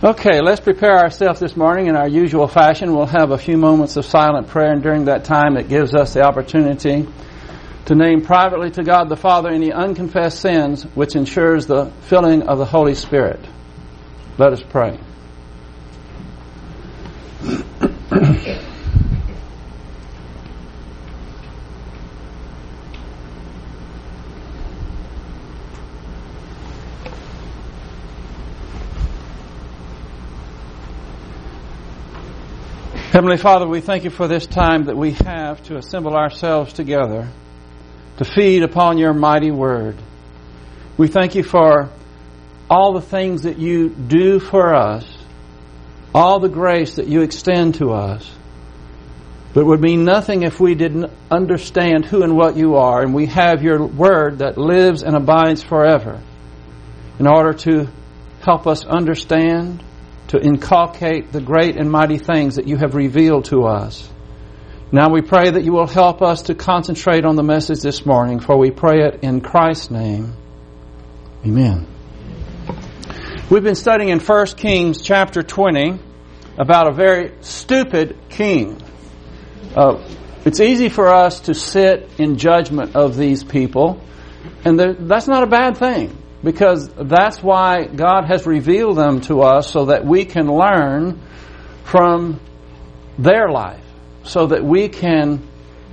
Okay, let's prepare ourselves this morning in our usual fashion. We'll have a few moments of silent prayer, and during that time it gives us the opportunity to name privately to God the Father any unconfessed sins, which ensures the filling of the Holy Spirit. Let us pray. Heavenly Father, we thank you for this time that we have to assemble ourselves together to feed upon your mighty word. We thank you for all the things that you do for us, all the grace that you extend to us. But it would mean nothing if we didn't understand who and what you are, and we have your word that lives and abides forever in order to help us understand, to inculcate the great and mighty things that you have revealed to us. Now we pray that you will help us to concentrate on the message this morning, for we pray it in Christ's name. Amen. We've been studying in 1 Kings chapter 20 about a very stupid king. It's easy for us to sit in judgment of these people, and that's not a bad thing. Because that's why God has revealed them to us, so that we can learn from their life, so that we can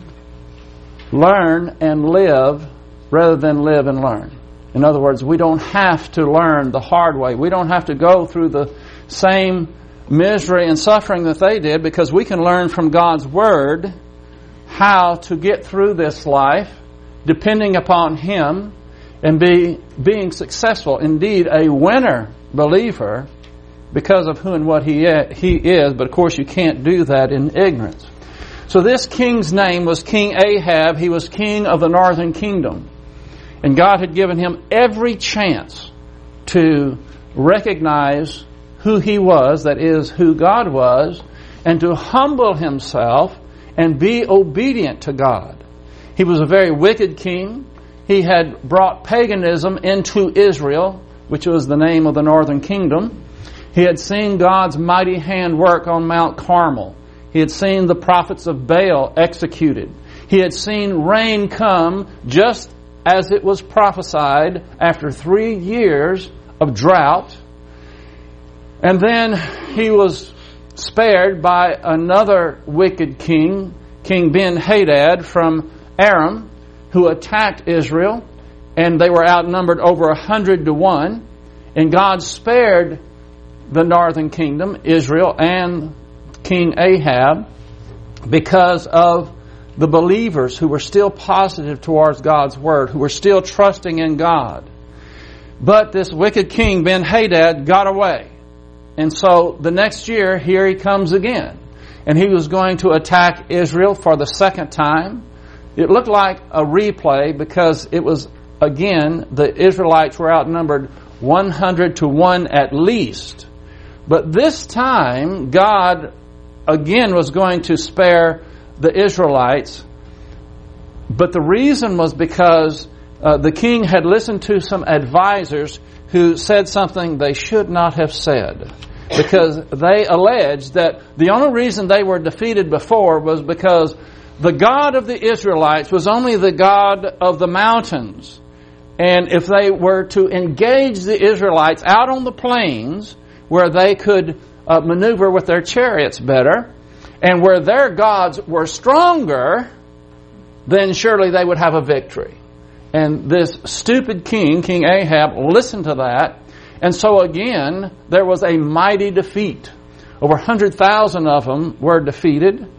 learn and live rather than live and learn. In other words, we don't have to learn the hard way. We don't have to go through the same misery and suffering that they did, because we can learn from God's Word how to get through this life, depending upon Him, and being successful, indeed a winner believer, because of who and what he is. But of course you can't do that in ignorance. So this king's name was King Ahab. He was king of the northern kingdom. And God had given him every chance to recognize who he was, that is, who God was, and to humble himself and be obedient to God. He was a very wicked king. He had brought paganism into Israel, which was the name of the northern kingdom. He had seen God's mighty hand work on Mount Carmel. He had seen the prophets of Baal executed. He had seen rain come just as it was prophesied after 3 years of drought. And then he was spared by another wicked king, King Ben-Hadad from Aram, who attacked Israel, and they were outnumbered over 100 to 1. And God spared the northern kingdom, Israel, and King Ahab, because of the believers who were still positive towards God's Word, who were still trusting in God. But this wicked king, Ben-Hadad, got away. And so the next year, here he comes again. And he was going to attack Israel for the second time. It looked like a replay, because it was, again, the Israelites were outnumbered 100 to 1 at least. But this time, God again was going to spare the Israelites. But the reason was because the king had listened to some advisors who said something they should not have said. Because they alleged that the only reason they were defeated before was because the God of the Israelites was only the God of the mountains. And if they were to engage the Israelites out on the plains, where they could maneuver with their chariots better, and where their gods were stronger, then surely they would have a victory. And this stupid king, King Ahab, listened to that. And so again, there was a mighty defeat. Over 100,000 of them were defeated.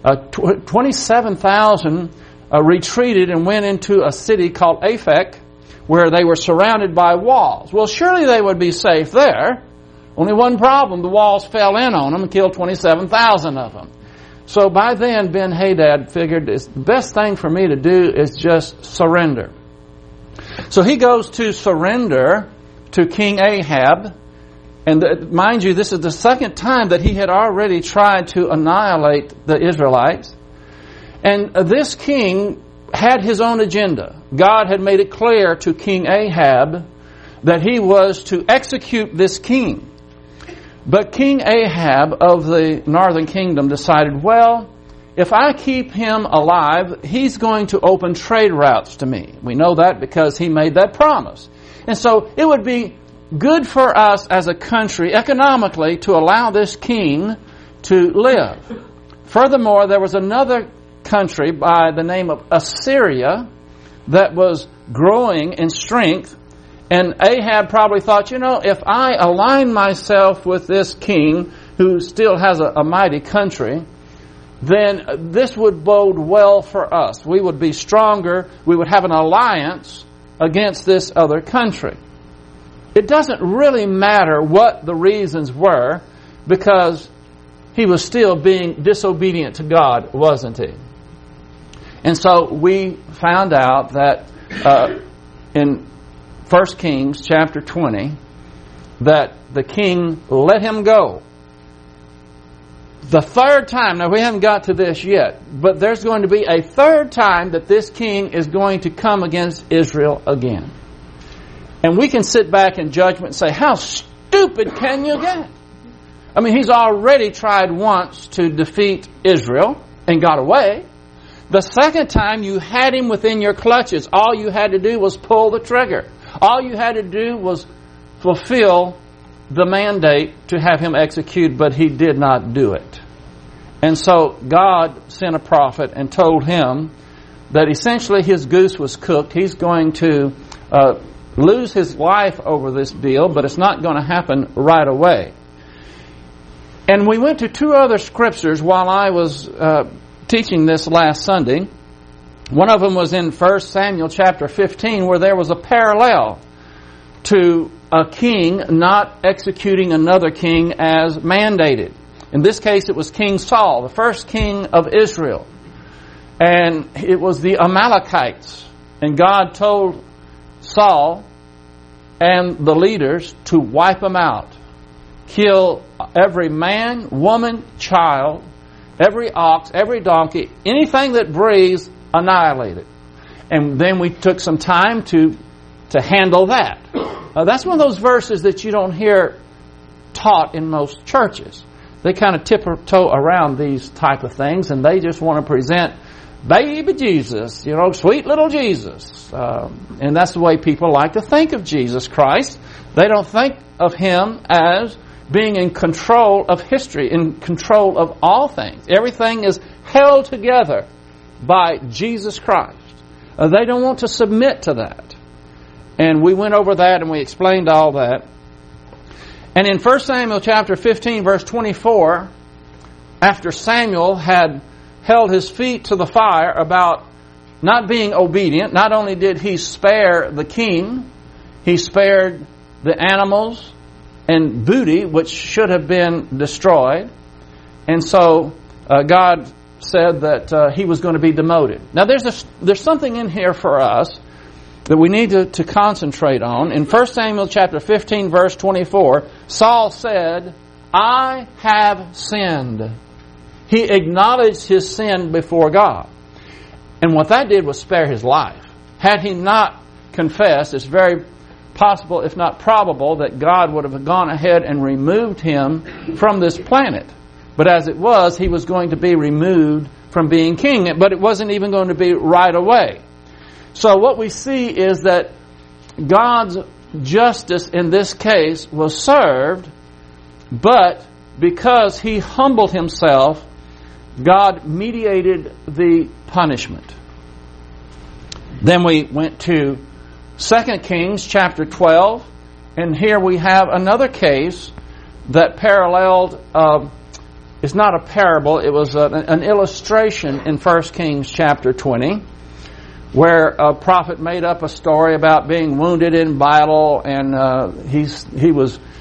27,000 retreated and went into a city called Aphek, where they were surrounded by walls. Well, surely they would be safe there. Only one problem: the walls fell in on them and killed 27,000 of them. So by then, Ben-Hadad figured the best thing for me to do is just surrender. So he goes to surrender to King Ahab. And mind you, this is the second time that he had already tried to annihilate the Israelites. And this king had his own agenda. God had made it clear to King Ahab that he was to execute this king. But King Ahab of the northern kingdom decided, well, if I keep him alive, he's going to open trade routes to me. We know that because he made that promise. And so it would be good for us as a country economically to allow this king to live. Furthermore, there was another country by the name of Assyria that was growing in strength. And Ahab probably thought, if I align myself with this king who still has a mighty country, then this would bode well for us. We would be stronger. We would have an alliance against this other country. It doesn't really matter what the reasons were, because he was still being disobedient to God, wasn't he? And so we found out that in 1 Kings chapter 20, that the king let him go. The third time, now we haven't got to this yet, but there's going to be a third time that this king is going to come against Israel again. And we can sit back in judgment and say, how stupid can you get? I mean, he's already tried once to defeat Israel and got away. The second time you had him within your clutches. All you had to do was pull the trigger. All you had to do was fulfill the mandate to have him executed, but he did not do it. And so God sent a prophet and told him that essentially his goose was cooked. He's going to lose his life over this deal, but it's not going to happen right away. And we went to two other scriptures while I was teaching this last Sunday. One of them was in 1 Samuel chapter 15, where there was a parallel to a king not executing another king as mandated. In this case, it was King Saul, the first king of Israel. And it was the Amalekites. And God told Saul and the leaders to wipe them out. Kill every man, woman, child, every ox, every donkey, anything that breathes, annihilate it. And then we took some time to handle that. That's one of those verses that you don't hear taught in most churches. They kind of tiptoe around these type of things, and they just want to present baby Jesus, sweet little Jesus. And that's the way people like to think of Jesus Christ. They don't think of Him as being in control of history, in control of all things. Everything is held together by Jesus Christ. They don't want to submit to that. And we went over that and we explained all that. And in 1 Samuel chapter 15, verse 24, after Samuel had held his feet to the fire about not being obedient, not only did he spare the king, he spared the animals and booty, which should have been destroyed. And so God said that he was going to be demoted. Now there's something in here for us that we need to concentrate on. In 1 Samuel chapter 15, verse 24, Saul said, I have sinned. He acknowledged his sin before God. And what that did was spare his life. Had he not confessed, it's very possible, if not probable, that God would have gone ahead and removed him from this planet. But as it was, he was going to be removed from being king. But it wasn't even going to be right away. So what we see is that God's justice in this case was served, but because he humbled himself, God mediated the punishment. Then we went to 2 Kings chapter 12, and here we have another case that paralleled, it's not a parable, it was an illustration in 1 Kings chapter 20, where a prophet made up a story about being wounded in battle, and he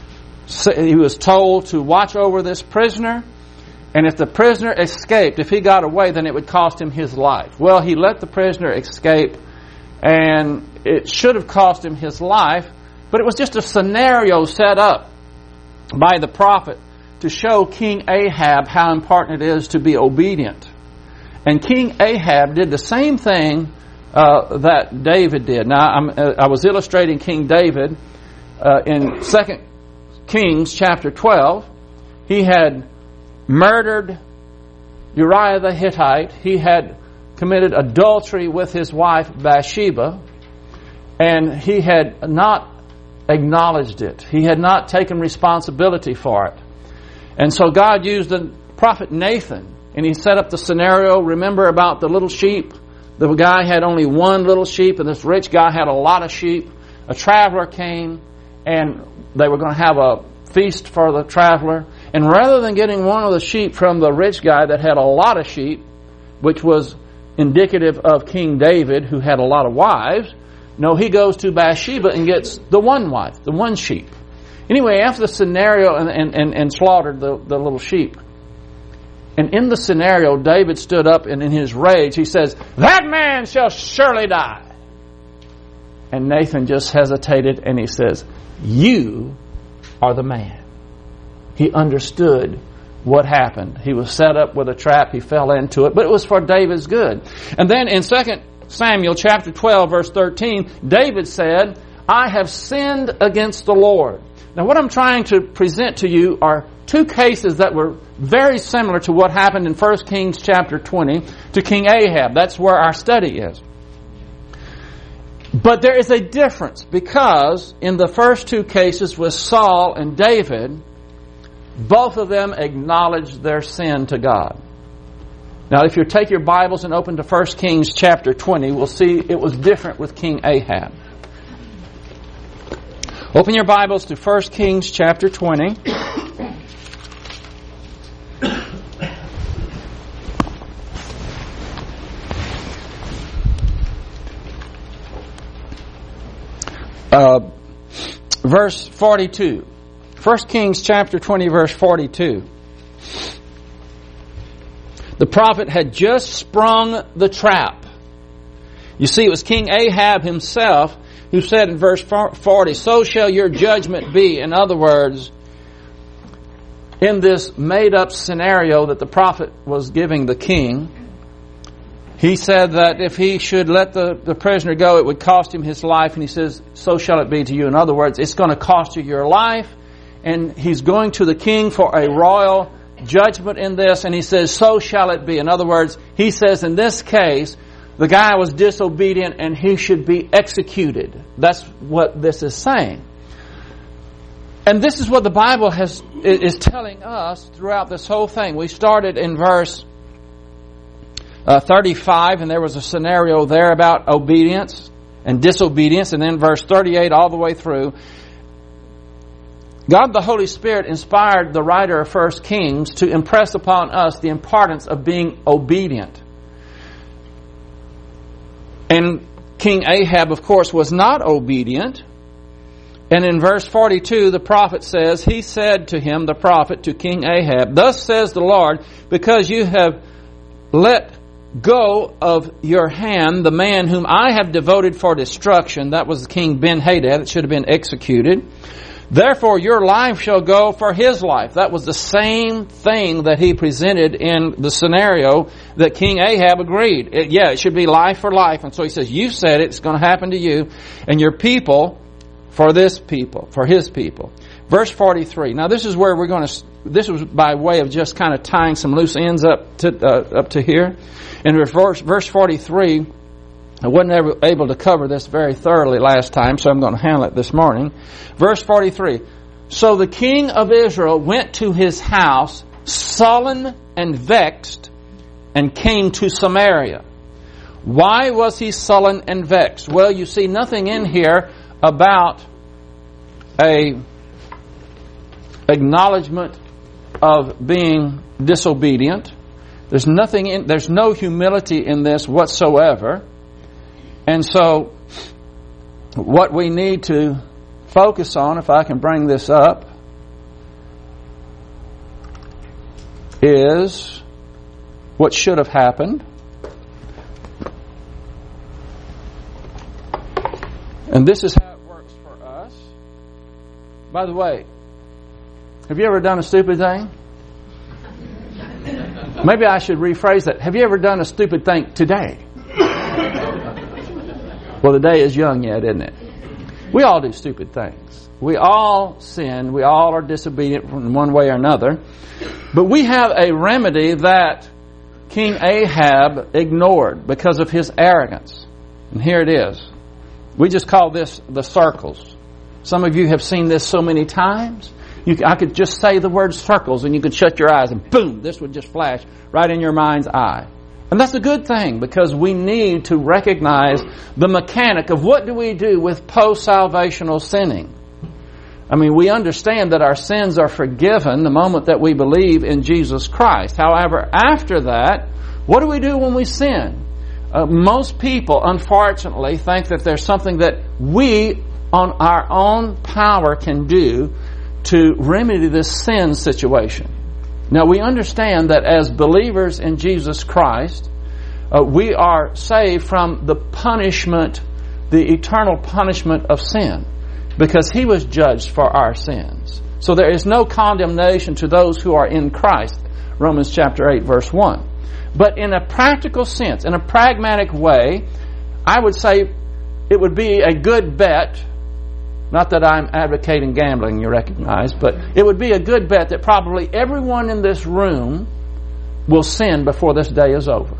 was told to watch over this prisoner, and if the prisoner escaped, if he got away, then it would cost him his life. Well, he let the prisoner escape, and it should have cost him his life, but it was just a scenario set up by the prophet to show King Ahab how important it is to be obedient. And King Ahab did the same thing that David did. Now, I was illustrating King David in 2 Kings chapter 12, he had murdered Uriah the Hittite. He had committed adultery with his wife Bathsheba, and he had not acknowledged it. He had not taken responsibility for it. And so God used the prophet Nathan, and he set up the scenario. Remember about the little sheep? The guy had only one little sheep, and this rich guy had a lot of sheep. A traveler came, and they were going to have a feast for the traveler. And rather than getting one of the sheep from the rich guy that had a lot of sheep, which was indicative of King David, who had a lot of wives, no, he goes to Bathsheba and gets the one wife, the one sheep. Anyway, after the scenario, and slaughtered the little sheep. And in the scenario, David stood up, and in his rage, he says, "That man shall surely die." And Nathan just hesitated, and he says, "You are the man." He understood what happened. He was set up with a trap. He fell into it, but it was for David's good. And then in 2 Samuel chapter 12, verse 13, David said, "I have sinned against the Lord." Now what I'm trying to present to you are two cases that were very similar to what happened in 1 Kings chapter 20 to King Ahab. That's where our study is. But there is a difference, because in the first two cases with Saul and David, both of them acknowledged their sin to God. Now, if you take your Bibles and open to 1 Kings chapter 20, we'll see it was different with King Ahab. Open your Bibles to 1 Kings chapter 20. Verse 42. 1 Kings chapter 20, verse 42. The prophet had just sprung the trap. You see, it was King Ahab himself who said in verse 40, "So shall your judgment be." In other words, in this made-up scenario that the prophet was giving the king, he said that if he should let the prisoner go, it would cost him his life. And he says, "So shall it be to you." In other words, it's going to cost you your life. And he's going to the king for a royal judgment in this. And he says, "So shall it be." In other words, he says in this case, the guy was disobedient and he should be executed. That's what this is saying. And this is what the Bible is telling us throughout this whole thing. We started in verse 35, and there was a scenario there about obedience and disobedience, and then verse 38 all the way through. God the Holy Spirit inspired the writer of 1 Kings to impress upon us the importance of being obedient. And King Ahab, of course, was not obedient. And in verse 42, the prophet says, he said to him, the prophet, to King Ahab, "Thus says the Lord, because you have let go of your hand the man whom I have devoted for destruction," that was King Ben-Hadad, it should have been executed, "therefore your life shall go for his life." That was the same thing that he presented in the scenario that King Ahab agreed. It should be life for life. And so he says, "You said it's going to happen to you, and your people for this people, for his people." Verse 43. Now this is where we're going to, this was by way of just kind of tying some loose ends up to here. In verse 43, I wasn't able to cover this very thoroughly last time, so I'm going to handle it this morning. Verse 43. "So the king of Israel went to his house, sullen and vexed, and came to Samaria." Why was he sullen and vexed? Well, you see nothing in here about a acknowledgement of being disobedient. There's no humility in this whatsoever. And so what we need to focus on, if I can bring this up, is what should have happened. And this is how it works for us. By the way, have you ever done a stupid thing? Maybe I should rephrase that. Have you ever done a stupid thing today? Well, the day is young yet, isn't it? We all do stupid things. We all sin. We all are disobedient in one way or another. But we have a remedy that King Ahab ignored because of his arrogance. And here it is. We just call this the circles. Some of you have seen this so many times. I could just say the word circles and you could shut your eyes and boom, this would just flash right in your mind's eye. And that's a good thing because we need to recognize the mechanic of what do we do with post-salvational sinning. I mean, we understand that our sins are forgiven the moment that we believe in Jesus Christ. However, after that, what do we do when we sin? Most people, unfortunately, think that there's something that we, on our own power, can do to remedy this sin situation. Now, we understand that as believers in Jesus Christ, we are saved from the punishment, the eternal punishment of sin, because He was judged for our sins. So there is no condemnation to those who are in Christ, Romans chapter 8, verse 1. But in a practical sense, in a pragmatic way, I would say it would be a good bet, not that I'm advocating gambling, you recognize, but it would be a good bet that probably everyone in this room will sin before this day is over.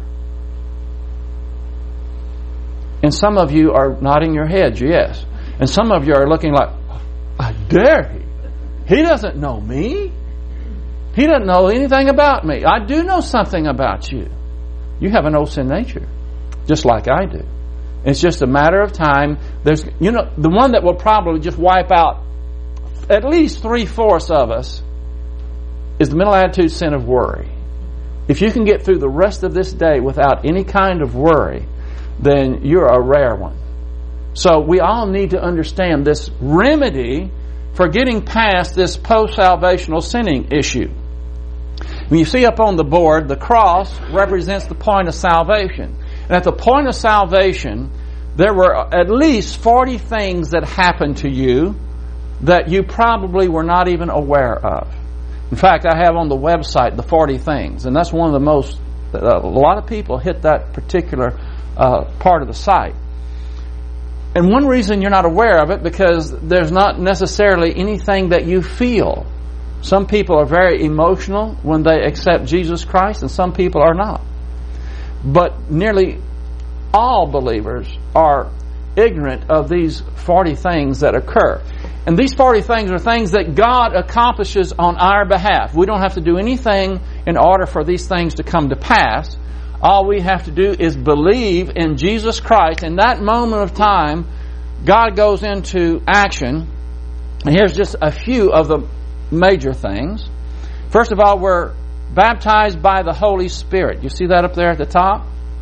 And some of you are nodding your heads, yes. And some of you are looking like, I dare he. He doesn't know me. He doesn't know anything about me. I do know something about you. You have an old sin nature, just like I do. It's just a matter of time. There's, the one that will probably just wipe out at least 3/4 of us is the mental attitude sin of worry. If you can get through the rest of this day without any kind of worry, then you're a rare one. So we all need to understand this remedy for getting past this post-salvational sinning issue. When you see up on the board, the cross represents the point of salvation. And at the point of salvation, there were at least 40 things that happened to you that you probably were not even aware of. In fact, I have on the website the 40 things, and that's one of the most, a lot of people hit that particular part of the site. And one reason you're not aware of it, because there's not necessarily anything that you feel. Some people are very emotional when they accept Jesus Christ, and some people are not. But nearly all believers are ignorant of these 40 things that occur. And these 40 things are things that God accomplishes on our behalf. We don't have to do anything in order for these things to come to pass. All we have to do is believe in Jesus Christ. In that moment of time, God goes into action. And here's just a few of the major things. First of all, we're baptized by the Holy Spirit. You see that up there at the top?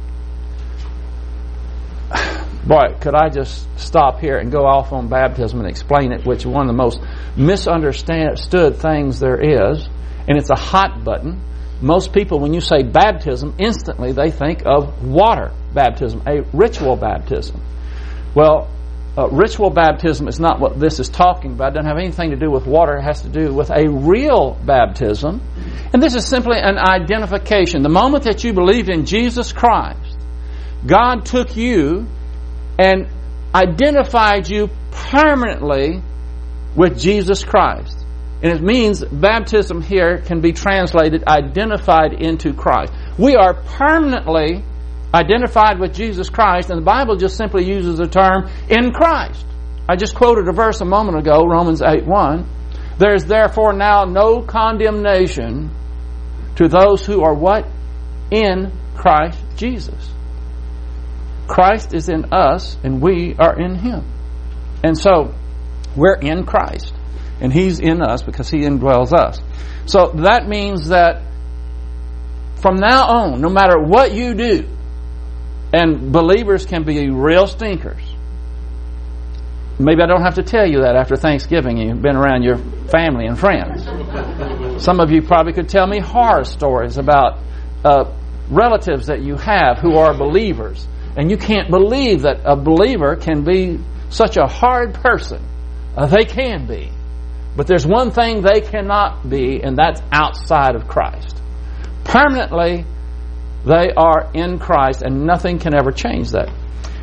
Boy, could I just stop here and go off on baptism and explain it, which is one of the most misunderstood things there is. And it's a hot button. Most people, when you say baptism, instantly they think of water baptism, a ritual baptism. Well, ritual baptism is not what this is talking about. It doesn't have anything to do with water. It has to do with a real baptism. And this is simply an identification. The moment that you believed in Jesus Christ, God took you and identified you permanently with Jesus Christ. And it means baptism here can be translated identified into Christ. We are permanently identified with Jesus Christ, and the Bible just simply uses the term in Christ. I just quoted a verse a moment ago, Romans 8:1. There is therefore now no condemnation to those who are what? In Christ Jesus. Christ is in us, and we are in Him. And so, we're in Christ. And He's in us because He indwells us. So that means that from now on, no matter what you do, and believers can be real stinkers. Maybe I don't have to tell you that after Thanksgiving you've been around your family and friends. Some of you probably could tell me horror stories about relatives that you have who are believers. And you can't believe that a believer can be such a hard person. They can be. But there's one thing they cannot be, and that's outside of Christ. Permanently, they are in Christ, and nothing can ever change that.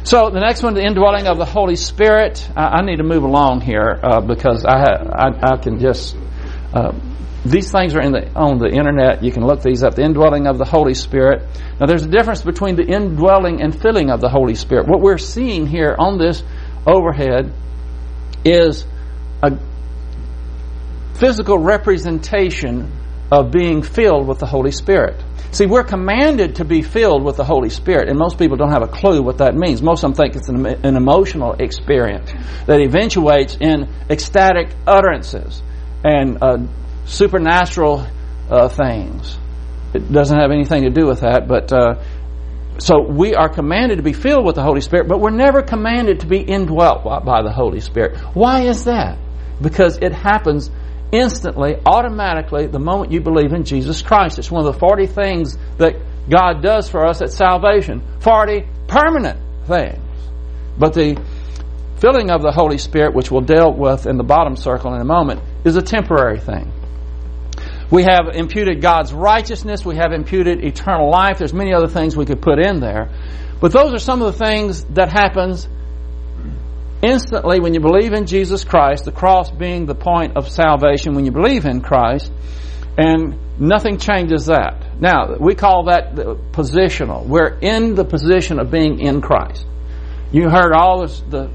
So the next one, the indwelling of the Holy Spirit. I need to move along here because I can just... these things are on the internet. You can look these up. The indwelling of the Holy Spirit. Now there's a difference between the indwelling and filling of the Holy Spirit. What we're seeing here on this overhead is a physical representation of being filled with the Holy Spirit. See, we're commanded to be filled with the Holy Spirit, and most people don't have a clue what that means. Most of them think it's an emotional experience that eventuates in ecstatic utterances and supernatural things. It doesn't have anything to do with that, but so we are commanded to be filled with the Holy Spirit, but we're never commanded to be indwelt by the Holy Spirit. Why is that? Because it happens instantly, automatically, the moment you believe in Jesus Christ. It's one of the 40 things that God does for us at salvation. 40 permanent things. But the filling of the Holy Spirit, which we'll deal with in the bottom circle in a moment, is a temporary thing. We have imputed God's righteousness. We have imputed eternal life. There's many other things we could put in there. But those are some of the things that happens instantly when you believe in Jesus Christ, the cross being the point of salvation when you believe in Christ, and nothing changes that. Now, we call that positional. We're in the position of being in Christ. You heard all the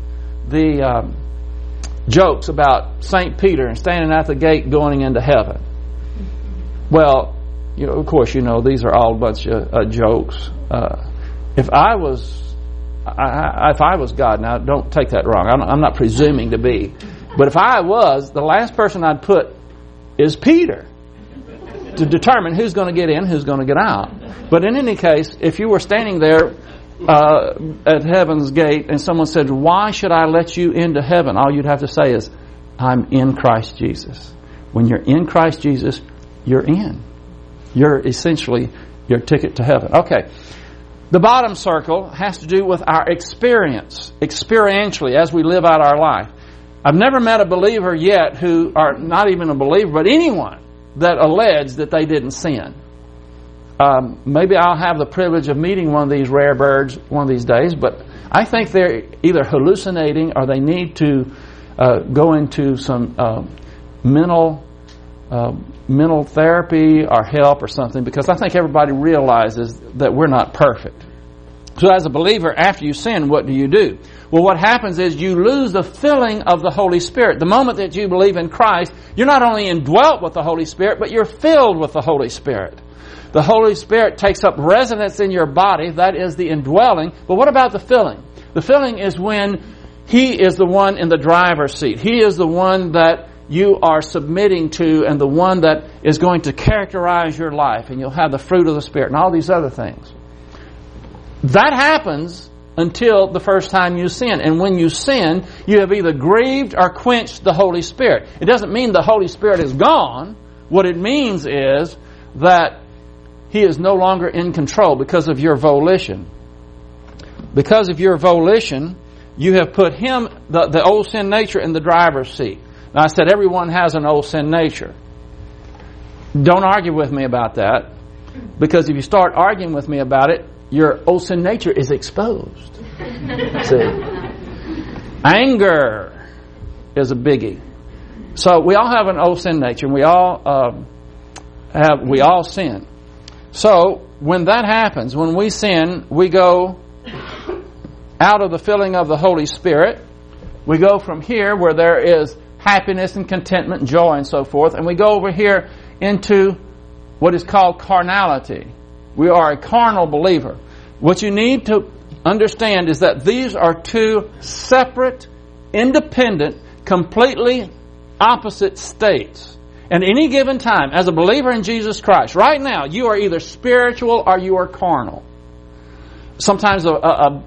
jokes about St. Peter and standing at the gate going into heaven. Well, of course, these are all a bunch of jokes. If I was God, now don't take that wrong. I'm not presuming to be. But if I was, the last person I'd put is Peter to determine who's going to get in, who's going to get out. But in any case, if you were standing there at heaven's gate and someone said, "Why should I let you into heaven?" all you'd have to say is, "I'm in Christ Jesus." When you're in Christ Jesus, you're in. You're essentially your ticket to heaven. Okay. The bottom circle has to do with our experience, experientially, as we live out our life. I've never met a believer yet who, or not even a believer, but anyone that alleged that they didn't sin. Maybe I'll have the privilege of meeting one of these rare birds one of these days, but I think they're either hallucinating or they need to go into some mental therapy or help or something, because I think everybody realizes that we're not perfect. So as a believer, after you sin, what do? Well, what happens is you lose the filling of the Holy Spirit. The moment that you believe in Christ, you're not only indwelt with the Holy Spirit, but you're filled with the Holy Spirit. The Holy Spirit takes up residence in your body. That is the indwelling. But what about the filling? The filling is when He is the one in the driver's seat. He is the one that you are submitting to and the one that is going to characterize your life, and you'll have the fruit of the Spirit and all these other things. That happens until the first time you sin. And when you sin, you have either grieved or quenched the Holy Spirit. It doesn't mean the Holy Spirit is gone. What it means is that He is no longer in control because of your volition. Because of your volition, you have put Him, the old sin nature, in the driver's seat. Now, I said everyone has an old sin nature. Don't argue with me about that, because if you start arguing with me about it, your old sin nature is exposed. See? Anger is a biggie. So we all have an old sin nature, and we all sin. So when that happens, when we sin, we go out of the filling of the Holy Spirit. We go from here where there is happiness and contentment and joy and so forth, and we go over here into what is called carnality. We are a carnal believer. What you need to understand is that these are two separate, independent, completely opposite states. And any given time, as a believer in Jesus Christ, right now, you are either spiritual or you are carnal. Sometimes a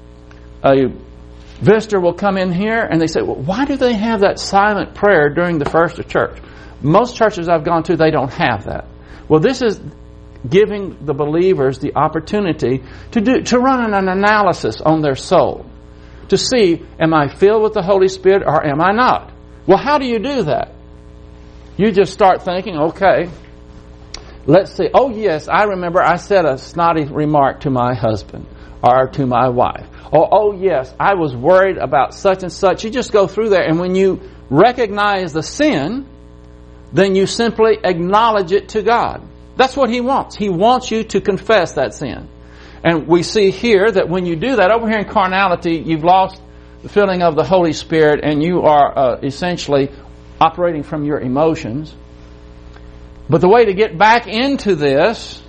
visitor will come in here and they say, "Well, why do they have that silent prayer during the first of church?" Most churches I've gone to, they don't have that. Well, this is giving the believers the opportunity to run an analysis on their soul, to see, am I filled with the Holy Spirit or am I not? Well, how do you do that? You just start thinking, okay, let's see. Oh, yes, I remember I said a snotty remark to my husband. or to my wife. Oh yes, I was worried about such and such. You just go through there, and when you recognize the sin, then you simply acknowledge it to God. That's what He wants. He wants you to confess that sin. And we see here that when you do that, over here in carnality, you've lost the filling of the Holy Spirit, and you are essentially operating from your emotions. But the way to get back into this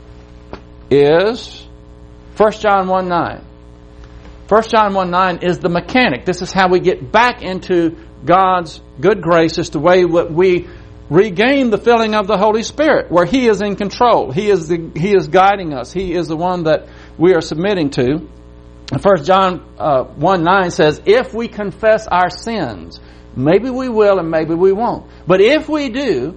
is 1 John 1:9. 1 John 1:9 is the mechanic. This is how we get back into God's good grace. It's the way that we regain the filling of the Holy Spirit, where He is in control. He is guiding us. He is the one that we are submitting to. 1 John 1:9 says, if we confess our sins, maybe we will and maybe we won't. But if we do,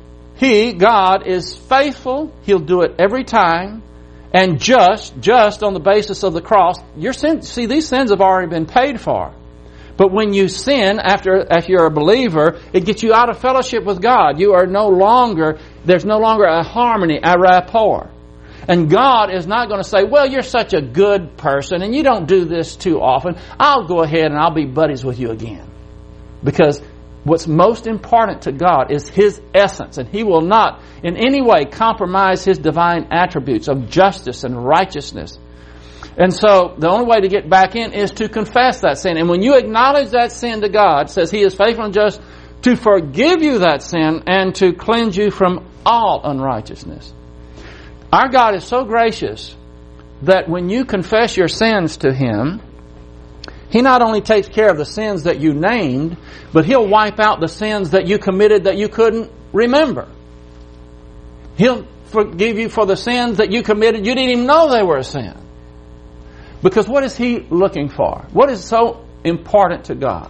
God, is faithful. He'll do it every time. And just on the basis of the cross. Your sins, see, these sins have already been paid for. But when you sin, after you're a believer, it gets you out of fellowship with God. There's no longer a harmony, a rapport. And God is not going to say, well, you're such a good person and you don't do this too often. I'll go ahead and I'll be buddies with you again. Because what's most important to God is His essence, and He will not in any way compromise His divine attributes of justice and righteousness. And so the only way to get back in is to confess that sin. And when you acknowledge that sin to God, it says He is faithful and just to forgive you that sin and to cleanse you from all unrighteousness. Our God is so gracious that when you confess your sins to Him, He not only takes care of the sins that you named, but He'll wipe out the sins that you committed that you couldn't remember. He'll forgive you for the sins that you committed you didn't even know they were a sin. Because what is He looking for? What is so important to God?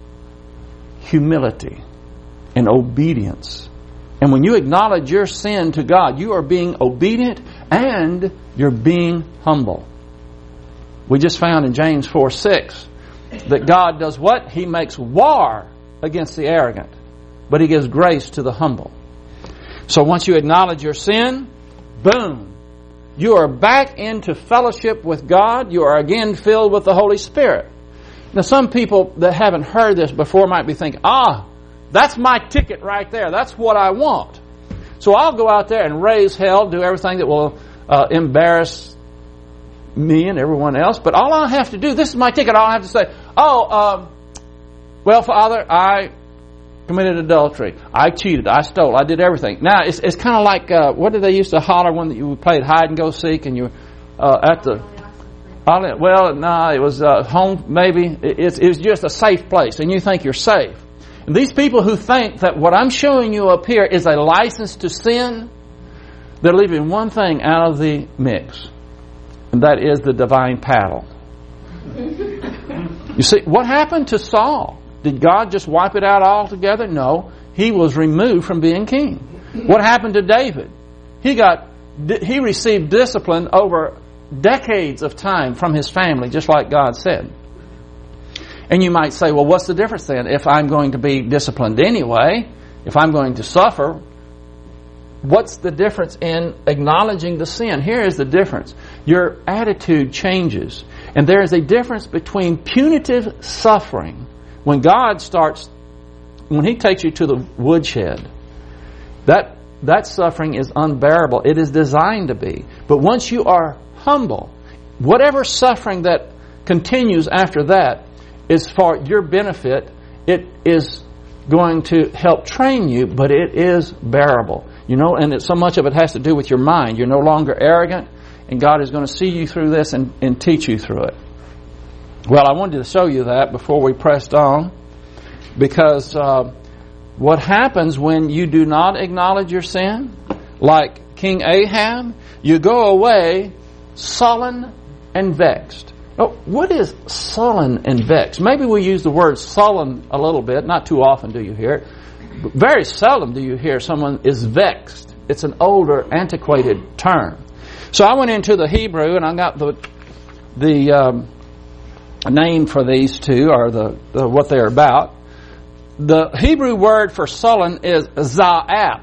Humility and obedience. And when you acknowledge your sin to God, you are being obedient and you're being humble. We just found in James 4:6 that God does what? He makes war against the arrogant, but He gives grace to the humble. So once you acknowledge your sin, boom, you are back into fellowship with God. You are again filled with the Holy Spirit. Now some people that haven't heard this before might be thinking, that's my ticket right there. That's what I want. So I'll go out there and raise hell, do everything that will embarrass me and everyone else. But all I have to do, this is my ticket, all I have to say, well, Father, I committed adultery. I cheated. I stole. I did everything. Now, it's kind of like, what did they used to holler when you played hide and go seek and you at the... Well, no, it was home, maybe. It was just a safe place, and you think you're safe. And these people who think that what I'm showing you up here is a license to sin, they're leaving one thing out of the mix, and that is the divine paddle. You see, what happened to Saul? Did God just wipe it out altogether? No. He was removed from being king. What happened to David? He received discipline over decades of time from his family, just like God said. And you might say, well, what's the difference then? If I'm going to be disciplined anyway, if I'm going to suffer, what's the difference in acknowledging the sin? Here is the difference. Your attitude changes. And there is a difference between punitive suffering. When He takes you to the woodshed, that suffering is unbearable. It is designed to be. But once you are humble, whatever suffering that continues after that is for your benefit. It is going to help train you, but it is bearable. And so much of it has to do with your mind. You're no longer arrogant, and God is going to see you through this and teach you through it. Well, I wanted to show you that before we pressed on, because what happens when you do not acknowledge your sin, like King Ahab, you go away sullen and vexed. Oh, what is sullen and vexed? Maybe we use the word sullen a little bit. Not too often do you hear it. But very seldom do you hear someone is vexed. It's an older, antiquated term. So I went into the Hebrew and I got the name for these two, or the what they're about. The Hebrew word for sullen is zaap,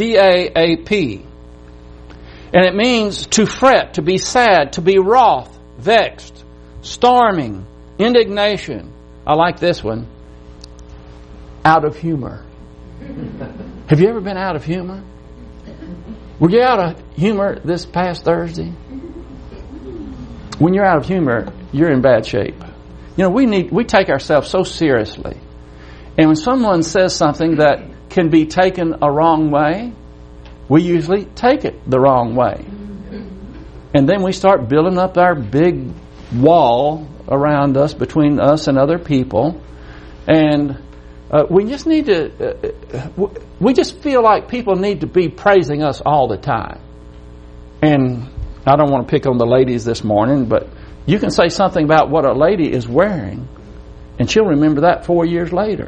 Z-A-A-P. And it means to fret, to be sad, to be wroth, vexed, storming, indignation. I like this one. Out of humor. Have you ever been out of humor? Were you out of humor this past Thursday? When you're out of humor, you're in bad shape. You know, we take ourselves so seriously. And when someone says something that can be taken a wrong way, we usually take it the wrong way. And then we start building up our big wall around us, between us and other people. And we just need to, we just feel like people need to be praising us all the time. And I don't want to pick on the ladies this morning, but you can say something about what a lady is wearing, and she'll remember that 4 years later.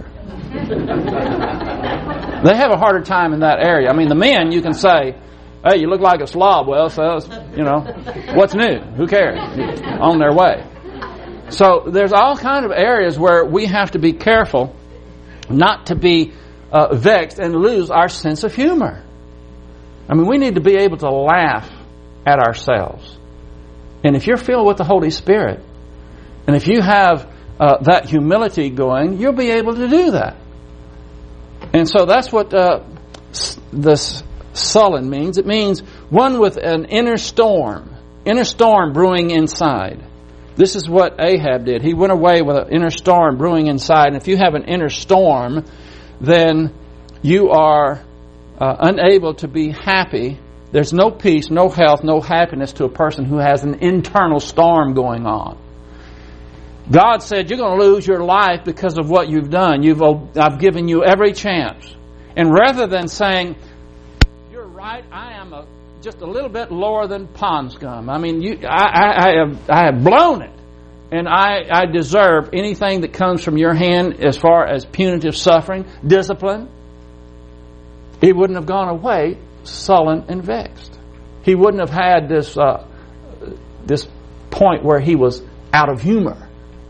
They have a harder time in that area. I mean, the men, you can say, hey, you look like a slob. Well, so, you know, what's new? Who cares? On their way. So there's all kind of areas where we have to be careful not to be vexed and lose our sense of humor. I mean, we need to be able to laugh at ourselves. And if you're filled with the Holy Spirit, and if you have that humility going, you'll be able to do that. And so that's what this sullen means. It means one with an inner storm brewing inside. This is what Ahab did. He went away with an inner storm brewing inside. And if you have an inner storm, then you are unable to be happy. There's no peace, no health, no happiness to a person who has an internal storm going on. God said, you're going to lose your life because of what you've done. I've given you every chance. And rather than saying, you're right, I am just a little bit lower than pond scum. I mean, I have blown it. And I deserve anything that comes from your hand as far as punitive suffering, discipline. He wouldn't have gone away sullen and vexed. He wouldn't have had this point where he was out of humor.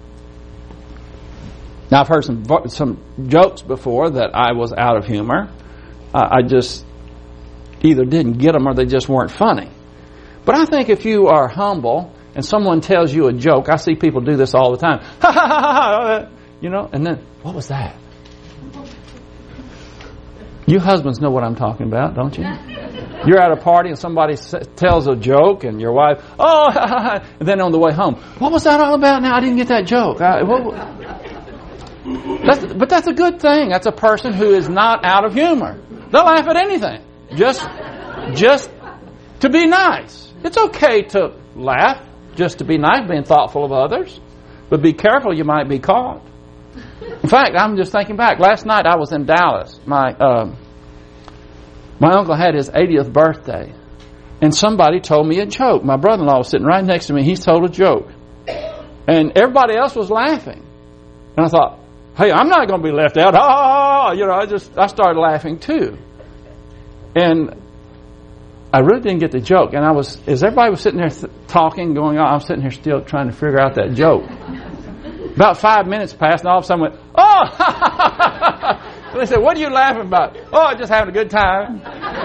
Now, I've heard some jokes before that I was out of humor. I just either didn't get them or they just weren't funny. But I think if you are humble and someone tells you a joke, I see people do this all the time. Ha ha ha ha! You know, and then, what was that? You husbands know what I'm talking about, don't you? You're at a party and somebody tells a joke and your wife, oh, ha, ha, ha. And then on the way home, what was that all about now? I didn't get that joke. But that's a good thing. That's a person who is not out of humor. They'll laugh at anything. Just to be nice. It's okay to laugh, just to be nice, being thoughtful of others. But be careful, you might be caught. In fact, I'm just thinking back. Last night I was in Dallas. My uncle had his 80th birthday. And somebody told me a joke. My brother-in-law was sitting right next to me. He's told a joke. And everybody else was laughing. And I thought, hey, I'm not going to be left out. Ah, you know, I started laughing too. And I really didn't get the joke. And as everybody was sitting there talking, going on, I'm sitting here still trying to figure out that joke. About 5 minutes passed, and all of a sudden went, oh! They said, what are you laughing about? Oh, just having a good time.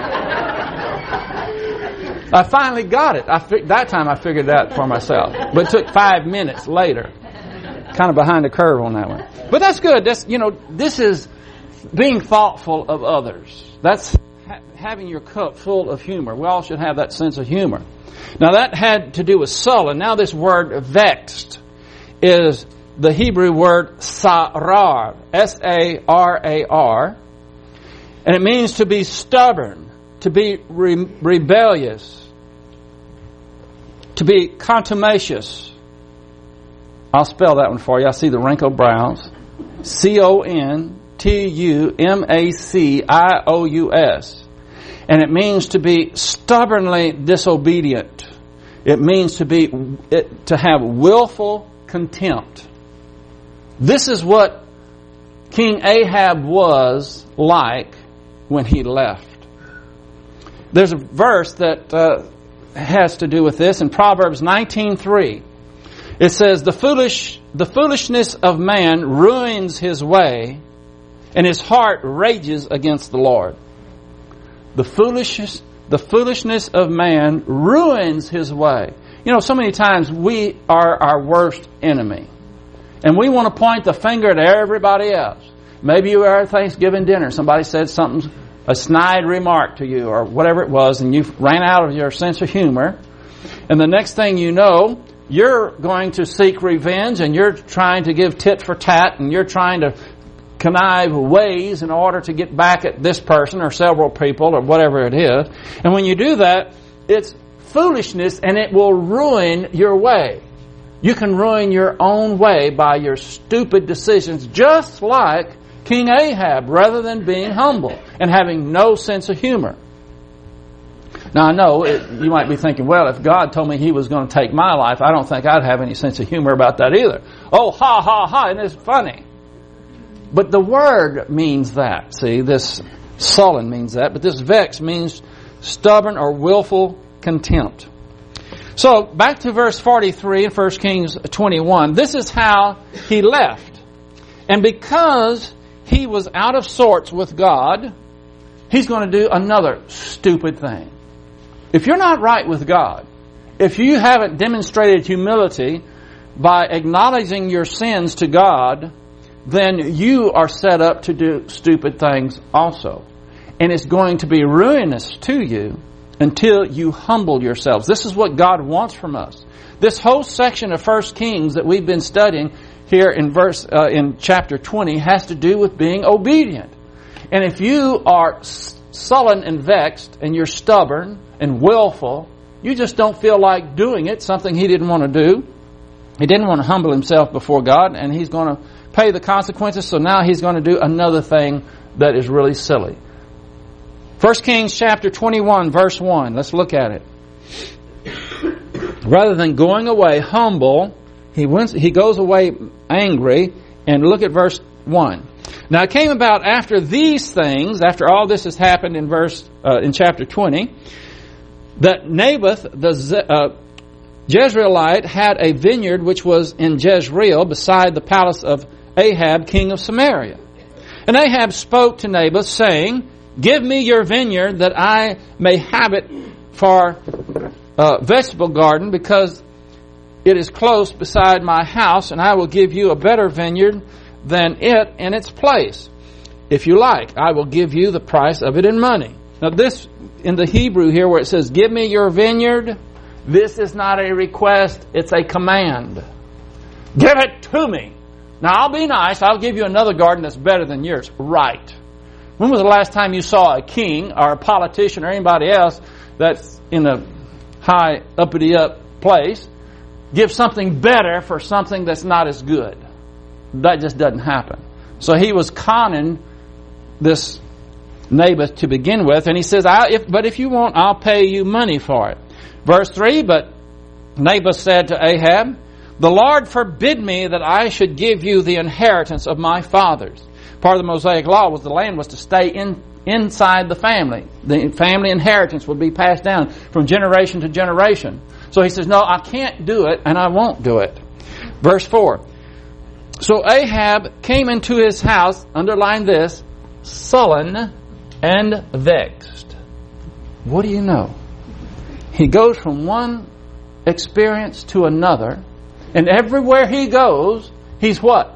I finally got it. That time I figured it out for myself. But it took 5 minutes later. Kind of behind the curve on that one. But that's good. This is being thoughtful of others. That's having your cup full of humor. We all should have that sense of humor. Now that had to do with sullen. Now this word vexed is the Hebrew word sarar, S-A-R-A-R, and it means to be stubborn, to be rebellious, to be contumacious. I'll spell that one for you. I see the wrinkled brows. C-O-N-T-U-M-A-C-I-O-U-S. And it means to be stubbornly disobedient. It means to have willful contempt. This is what King Ahab was like when he left. There's a verse that has to do with this in Proverbs 19:3. It says, the foolishness of man ruins his way, and his heart rages against the Lord. The foolishness of man ruins his way. So many times we are our worst enemy. And we want to point the finger at everybody else. Maybe you were at Thanksgiving dinner. Somebody said something, a snide remark to you or whatever it was, and you ran out of your sense of humor. And the next thing you know, you're going to seek revenge, and you're trying to give tit for tat, and you're trying to connive ways in order to get back at this person or several people or whatever it is. And when you do that, it's foolishness, and it will ruin your way. You can ruin your own way by your stupid decisions, just like King Ahab, rather than being humble and having no sense of humor. Now, I know you might be thinking, well, if God told me He was going to take my life, I don't think I'd have any sense of humor about that either. Oh, ha, ha, ha, and it's funny. But the word means that. See, this sullen means that, but this vex means stubborn or willful contempt. So, back to verse 43 in 1 Kings 21. This is how he left. And because he was out of sorts with God, he's going to do another stupid thing. If you're not right with God, if you haven't demonstrated humility by acknowledging your sins to God, then you are set up to do stupid things also. And it's going to be ruinous to you until you humble yourselves. This is what God wants from us. This whole section of 1 Kings that we've been studying here in chapter 20 has to do with being obedient. And if you are sullen and vexed and you're stubborn and willful, you just don't feel like doing it, something he didn't want to do. He didn't want to humble himself before God, and he's going to pay the consequences, so now he's going to do another thing that is really silly. 1 Kings chapter 21, verse 1. Let's look at it. Rather than going away humble, he goes away angry. And look at verse 1. Now it came about after these things, after all this has happened in chapter 20, that Naboth the Jezreelite had a vineyard which was in Jezreel beside the palace of Ahab, king of Samaria. And Ahab spoke to Naboth, saying, "Give me your vineyard that I may have it for a vegetable garden, because it is close beside my house, and I will give you a better vineyard than it in its place. If you like, I will give you the price of it in money." Now this, in the Hebrew here where it says, "Give me your vineyard," this is not a request, it's a command. Give it to me. Now I'll be nice, I'll give you another garden that's better than yours. Right. When was the last time you saw a king or a politician or anybody else that's in a high uppity up place give something better for something that's not as good? That just doesn't happen. So he was conning this Naboth to begin with, and he says, but if you want, I'll pay you money for it. Verse 3, but Naboth said to Ahab, "The Lord forbid me that I should give you the inheritance of my fathers." Part of the Mosaic law was the land was to stay inside the family. The family inheritance would be passed down from generation to generation. So he says, no, I can't do it, and I won't do it. Verse 4. So Ahab came into his house, underline this, sullen and vexed. What do you know? He goes from one experience to another, and everywhere he goes, he's what?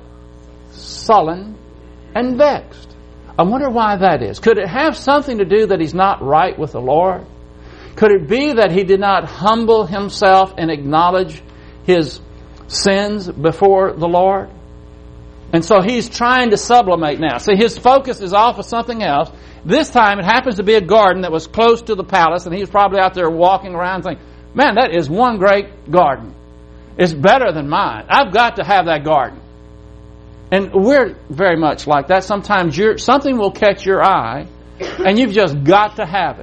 Sullen and vexed. I wonder why that is. Could it have something to do that he's not right with the Lord? Could it be that he did not humble himself and acknowledge his sins before the Lord? And so he's trying to sublimate now. See, his focus is off of something else. This time it happens to be a garden that was close to the palace, and he's probably out there walking around thinking, man, that is one great garden. It's better than mine. I've got to have that garden. And we're very much like that. Sometimes something will catch your eye, and you've just got to have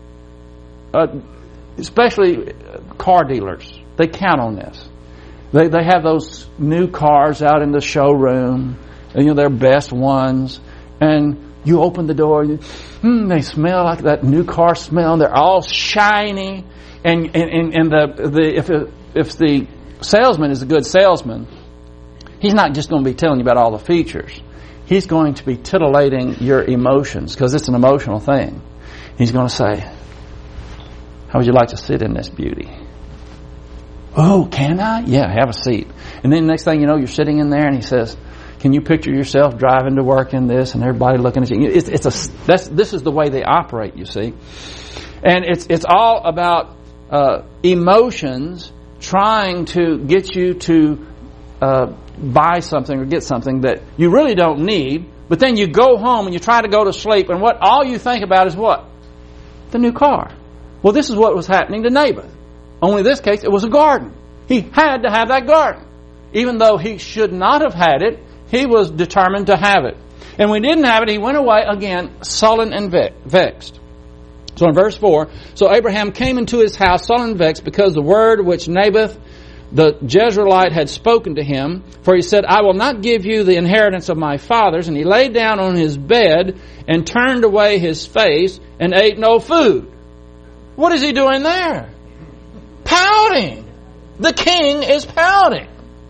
it. Especially car dealers. They count on this. They have those new cars out in the showroom, and their best ones, and you open the door, they smell like that new car smell, and they're all shiny, and if the salesman is a good salesman, he's not just going to be telling you about all the features. He's going to be titillating your emotions, because it's an emotional thing. He's going to say, how would you like to sit in this beauty? Oh, can I? Yeah, have a seat. And then next thing you know, you're sitting in there and he says, can you picture yourself driving to work in this and everybody looking at you? This is the way they operate, you see. And it's all about emotions trying to get you to buy something or get something that you really don't need, but then you go home and you try to go to sleep, and all you think about is what? The new car. Well, this is what was happening to Naboth. Only in this case, it was a garden. He had to have that garden. Even though he should not have had it, he was determined to have it. And when he didn't have it, he went away again, sullen and vexed. So in verse 4, so Abraham came into his house sullen and vexed because the word which Naboth the Jezreelite had spoken to him, for he said, I will not give you the inheritance of my fathers. And he lay down on his bed and turned away his face and ate no food. What is he doing there? Pouting. The king is pouting.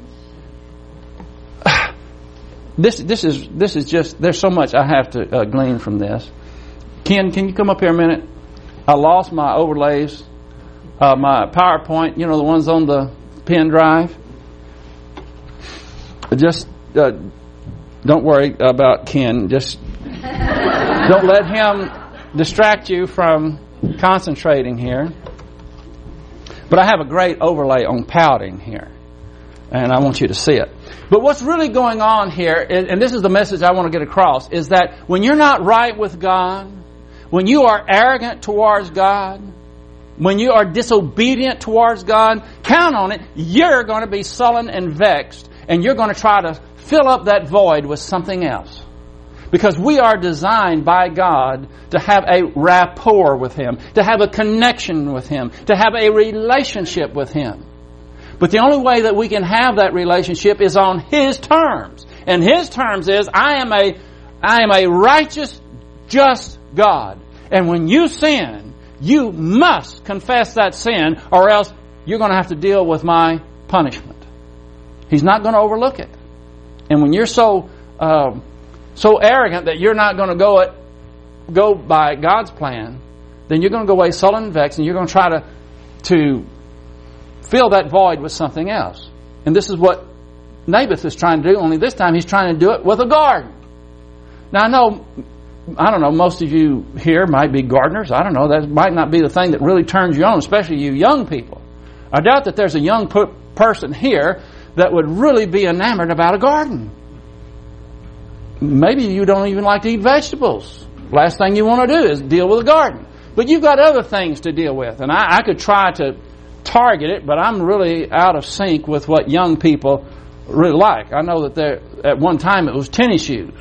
This is just, there's so much I have to glean from this. Ken, can you come up here a minute? I lost my overlays, my PowerPoint, the ones on the pen drive. Just don't worry about Ken. Just don't let him distract you from concentrating here. But I have a great overlay on pouting here, and I want you to see it. But what's really going on here, and this is the message I want to get across, is that when you're not right with God, when you are arrogant towards God, when you are disobedient towards God, count on it, you're going to be sullen and vexed, and you're going to try to fill up that void with something else. Because we are designed by God to have a rapport with Him, to have a connection with Him, to have a relationship with Him. But the only way that we can have that relationship is on His terms. And His terms is, I am a righteous, just God. And when you sin, you must confess that sin, or else you're going to have to deal with my punishment. He's not going to overlook it. And when you're so arrogant that you're not going to go by God's plan, then you're going to go away sullen and vexed, and you're going to try to fill that void with something else. And this is what Naboth is trying to do, only this time he's trying to do it with a garden. Now I don't know, most of you here might be gardeners. I don't know, that might not be the thing that really turns you on, especially you young people. I doubt that there's a young person here that would really be enamored about a garden. Maybe you don't even like to eat vegetables. Last thing you want to do is deal with a garden. But you've got other things to deal with. And I could try to target it, but I'm really out of sync with what young people really like. I know that at one time it was tennis shoes.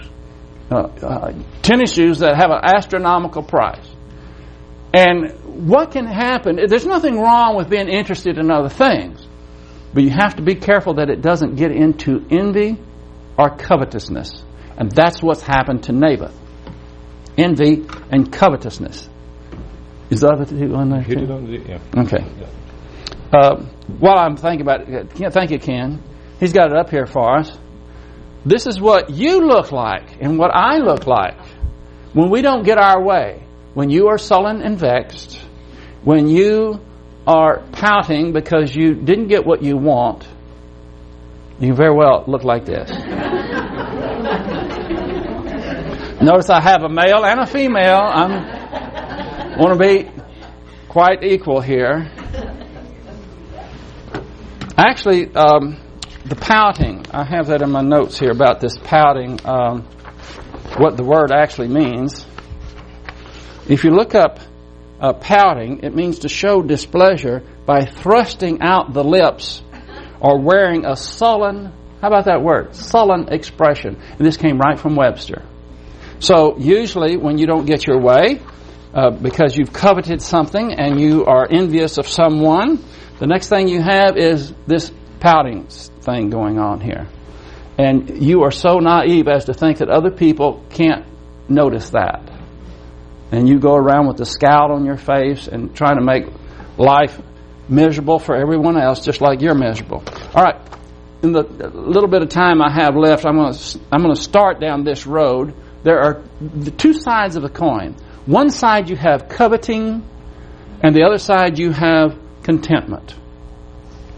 Tennis shoes that have an astronomical price. And what can happen, there's nothing wrong with being interested in other things. But you have to be careful that it doesn't get into envy or covetousness. And that's what's happened to Naboth. Envy and covetousness. Is the other two on there? Yeah. Okay. Yeah. While I'm thinking about it, thank you, Ken. He's got it up here for us. This is what you look like and what I look like when we don't get our way. When you are sullen and vexed. When you are pouting because you didn't get what you want. You very well look like this. Notice I have a male and a female. I want to be quite equal here. Actually, the pouting, I have that in my notes here about this pouting, what the word actually means. If you look up pouting, it means to show displeasure by thrusting out the lips or wearing a sullen, how about that word? Sullen expression. And this came right from Webster. So usually when you don't get your way, because you've coveted something and you are envious of someone, the next thing you have is this pouting thing going on here. And you are so naive as to think that other people can't notice that. And you go around with a scowl on your face and trying to make life miserable for everyone else, just like you're miserable. All right, in the little bit of time I have left, I'm going to start down this road. There are the two sides of a coin. One side you have coveting, and the other side you have contentment.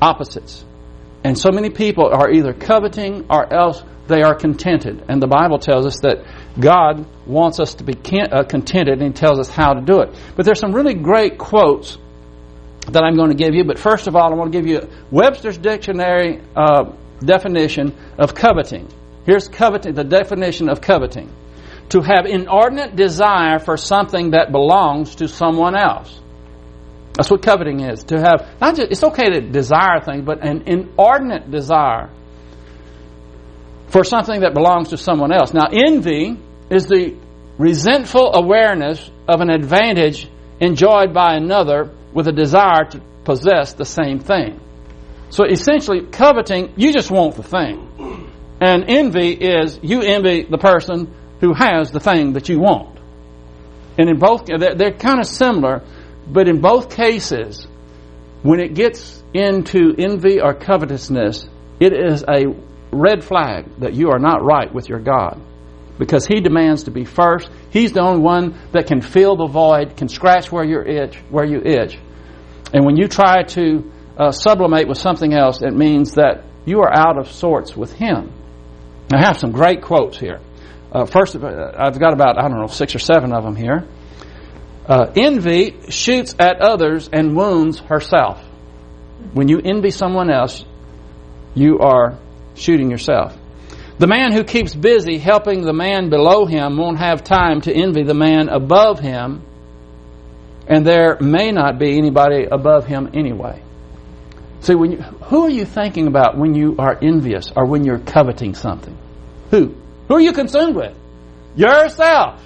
opposites. And so many people are either coveting or else they are contented. And the Bible tells us that God wants us to be contented, and He tells us how to do it. But there's some really great quotes that I'm going to give you. But first of all, I want to give you Webster's Dictionary definition of coveting. Here's coveting, the definition of coveting. To have inordinate desire for something that belongs to someone else. That's what coveting is. To have, not just, it's okay to desire things, but an inordinate desire for something that belongs to someone else. Now, envy is the resentful awareness of an advantage enjoyed by another with a desire to possess the same thing. So essentially, coveting, you just want the thing. And envy is, you envy the person who has the thing that you want. And in both, they're kind of similar, but in both cases, when it gets into envy or covetousness, it is a red flag that you are not right with your God. Because He demands to be first. He's the only one that can fill the void, can scratch where you itch. And when you try to sublimate with something else, it means that you are out of sorts with Him. I have some great quotes here. First, I've got about, 6 or 7 of them here. Envy shoots at others and wounds herself. When you envy someone else, you are shooting yourself. The man who keeps busy helping the man below him won't have time to envy the man above him, and there may not be anybody above him anyway. See, who are you thinking about when you are envious or when you're coveting something? Who? Who are you consumed with? Yourself.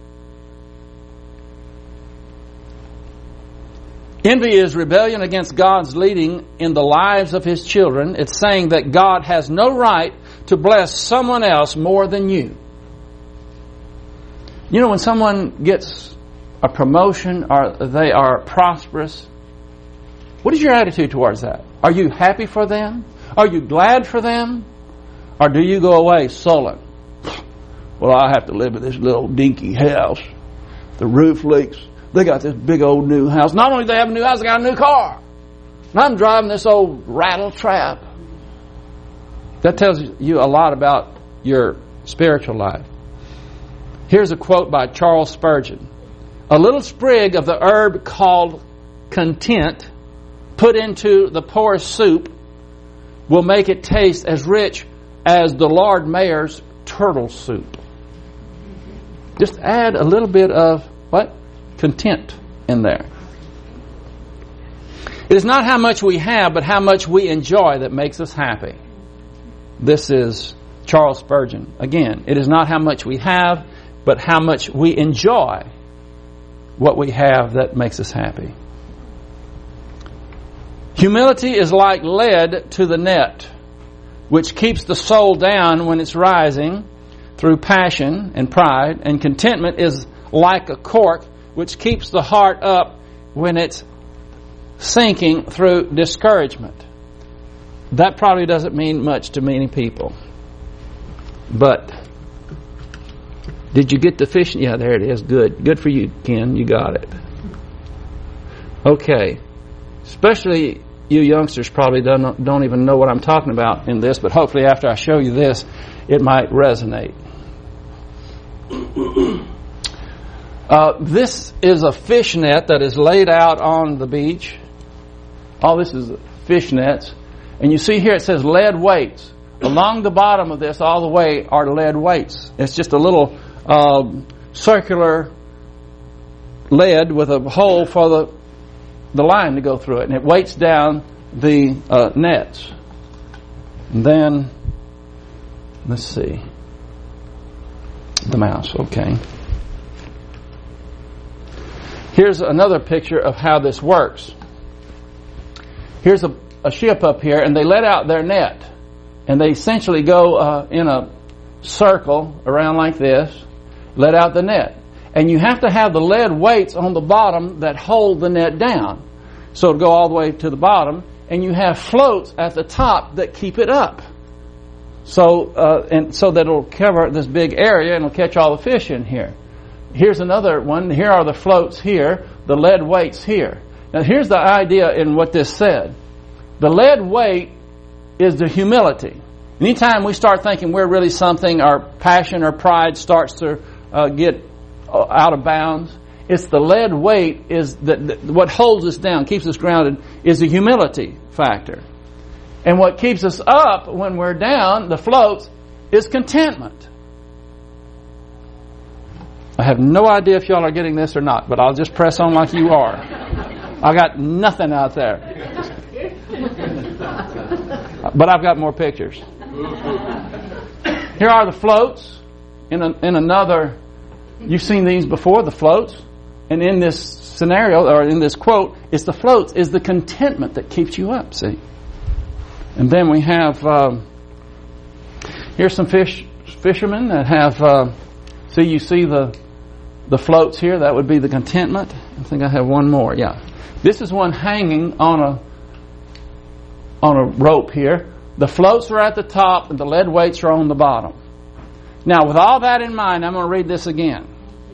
Envy is rebellion against God's leading in the lives of His children. It's saying that God has no right to bless someone else more than you. You know, when someone gets a promotion or they are prosperous, what is your attitude towards that? Are you happy for them? Are you glad for them? Or do you go away sullen? Well, I have to live in this little dinky house. The roof leaks. They got this big old new house. Not only do they have a new house, they got a new car. And I'm driving this old rattle trap. That tells you a lot about your spiritual life. Here's a quote by Charles Spurgeon. A little sprig of the herb called content put into the poorest soup will make it taste as rich as the Lord Mayor's turtle soup. Just add a little bit of what? Content in there. It is not how much we have, but how much we enjoy that makes us happy. This is Charles Spurgeon. Again, it is not how much we have, but how much we enjoy what we have that makes us happy. Humility is like lead to the net, which keeps the soul down when it's rising through passion and pride, and contentment is like a cork which keeps the heart up when it's sinking through discouragement. That probably doesn't mean much to many people. But did you get the fish? Yeah, there it is. Good. Good for you, Ken. You got it. Okay. Especially you youngsters probably don't even know what I'm talking about in this, but hopefully after I show you this, it might resonate. This is a fish net that is laid out on the beach. All this is fish nets. And you see here it says lead weights. Along the bottom of this all the way are lead weights. It's just a little circular lead with a hole for the line to go through it. And it weights down the nets. And then, let's see. The mouse, okay. Here's another picture of how this works. Here's a ship up here, and they let out their net. And they essentially go in a circle around like this, let out the net. And you have to have the lead weights on the bottom that hold the net down. So it'll go all the way to the bottom, and you have floats at the top that keep it up. So that it'll cover this big area and it'll catch all the fish in here. Here's another one. Here are the floats here, the lead weights here. Now here's the idea in what this said. The lead weight is the humility. Anytime we start thinking we're really something, our passion or pride starts to get out of bounds. It's the lead weight is what holds us down, keeps us grounded, is the humility factor. And what keeps us up when we're down, the floats, is contentment. I have no idea if y'all are getting this or not, but I'll just press on like you are. I got nothing out there. But I've got more pictures. Here are the floats in another. You've seen these before, the floats. And in this scenario, or in this quote, it's the floats, is the contentment that keeps you up, see? And then we have, here's some fishermen that have, you see the floats here, that would be the contentment. I think I have one more, yeah. This is one hanging on a rope here. The floats are at the top and the lead weights are on the bottom. Now, with all that in mind, I'm going to read this again.